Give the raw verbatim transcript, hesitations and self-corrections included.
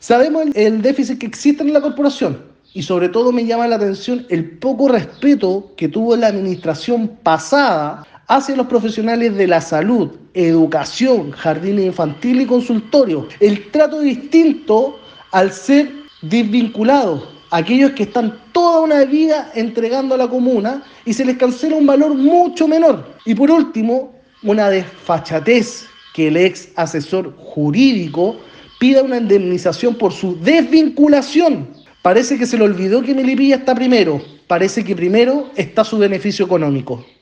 Sabemos el, el déficit que existe en la corporación y sobre todo me llama la atención el poco respeto que tuvo la administración pasada hacia los profesionales de la salud, educación, jardines infantiles y consultorios. El trato distinto al ser desvinculados, aquellos que están toda una vida entregando a la comuna y se les cancela un valor mucho menor. Y por último, una desfachatez que el ex asesor jurídico pida una indemnización por su desvinculación. Parece que se le olvidó que Melipilla está primero. Parece que primero está su beneficio económico.